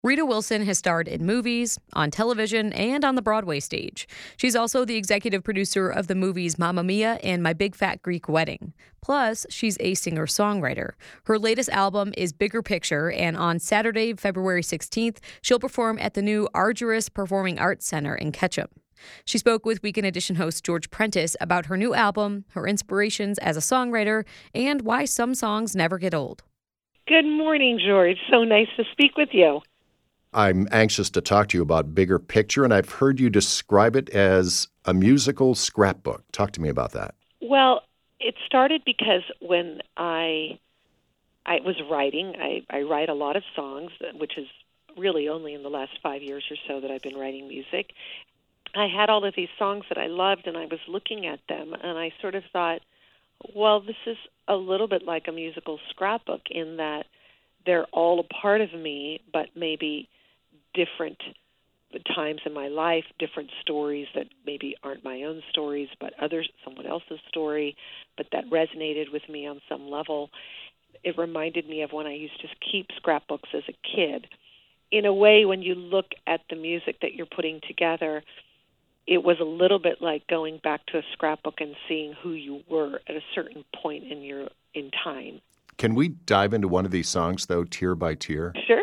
Rita Wilson has starred in movies, on television, and on the Broadway stage. She's also the executive producer of the movies Mamma Mia and My Big Fat Greek Wedding. Plus, she's a singer-songwriter. Her latest album is Bigger Picture, and on Saturday, February 16th, she'll perform at the new Argyris Performing Arts Center in Ketchum. She spoke with Weekend Edition host George Prentice about her new album, her inspirations as a songwriter, and why some songs never get old. Good morning, George. So nice to speak with you. I'm anxious to talk to you about Bigger Picture, and I've heard you describe it as a musical scrapbook. Talk to me about that. Well, it started because when I was writing, I write a lot of songs, which is really only in the last 5 years or so that I've been writing music. I had all of these songs that I loved, and I was looking at them, and I sort of thought, well, this is a little bit like a musical scrapbook in that they're all a part of me, but maybe different times in my life, different stories that maybe aren't my own stories, but someone else's story, but that resonated with me on some level. It reminded me of when I used to keep scrapbooks as a kid. In a way, when you look at the music that you're putting together, it was a little bit like going back to a scrapbook and seeing who you were at a certain point in time. Can we dive into one of these songs, though, Tear by Tear? Sure.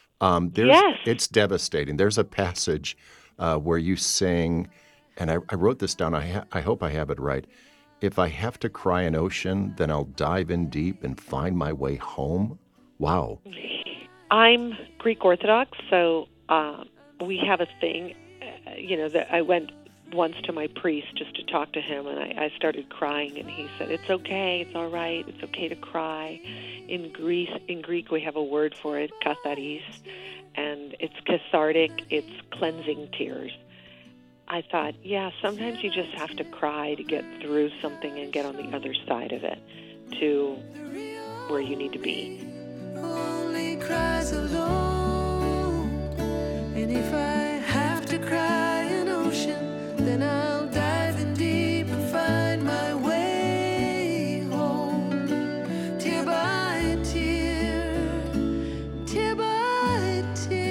Yes. It's devastating. There's a passage where you sing, and I wrote this down. I hope I have it right. If I have to cry an ocean, then I'll dive in deep and find my way home. Wow. I'm Greek Orthodox, so we have a thing, that I went once to my priest just to talk to him, and I started crying, and he said, it's okay, it's all right, it's okay to cry. In Greek, we have a word for it, katharis, and it's cathartic, it's cleansing tears. I thought, yeah, sometimes you just have to cry to get through something and get on the other side of it to where you need to be. Only cries alone, and if I have to cry an ocean, then I'll dive in deep and find my way home. Tear by tear, tear by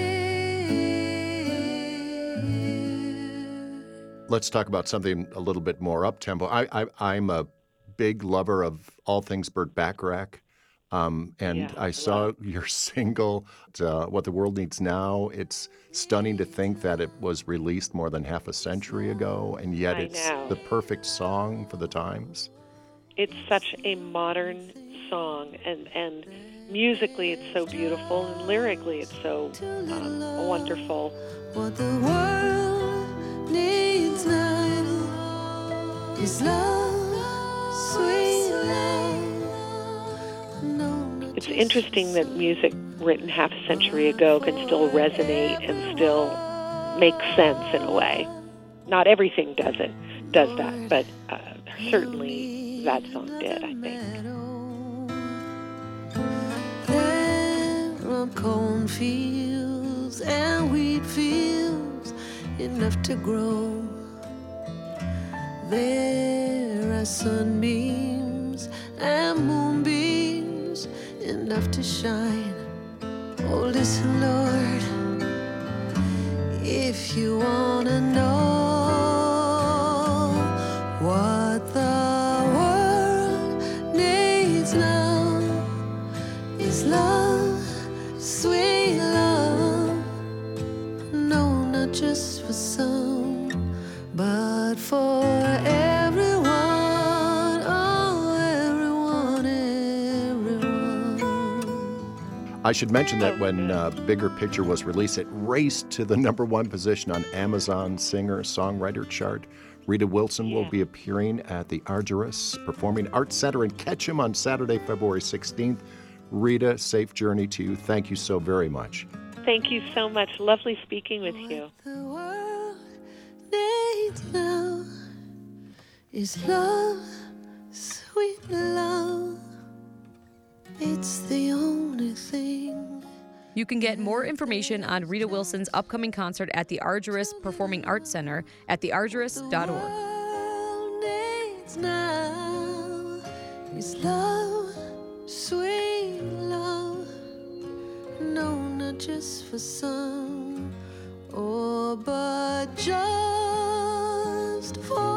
tear. Let's talk about something a little bit more up-tempo. I'm a big lover of all things Burt Bacharach. I saw your single, What the World Needs Now. It's stunning to think that it was released more than half a century ago, and yet it's the perfect song for the times. It's such a modern song, and musically it's so beautiful, and lyrically it's so wonderful. What the world needs now is love, sweet love. It's interesting that music written half a century ago can still resonate and still make sense in a way. Not everything does that, but certainly that song did, I think. There are cornfields and wheat fields enough to grow. There are sunbeams and moonbeams enough to shine. Oh, listen, Lord, if you want to know what the world needs now is love, sweet love. No, not just for some, but for everyone. I should mention that when Bigger Picture was released, it raced to the #1 position on Amazon singer-songwriter chart. Rita Wilson will be appearing at the Argyris Performing Arts Center in Ketchum on Saturday, February 16th. Rita, safe journey to you. Thank you so very much. Thank you so much. Lovely speaking with you. What the world needs now is love, sweet love. It's the only thing. You can get more information on Rita Wilson's upcoming concert at the Argyris Performing Arts Center at theargyris.org. The world needs now is love, sweet love. No, no. not just for some, or but just for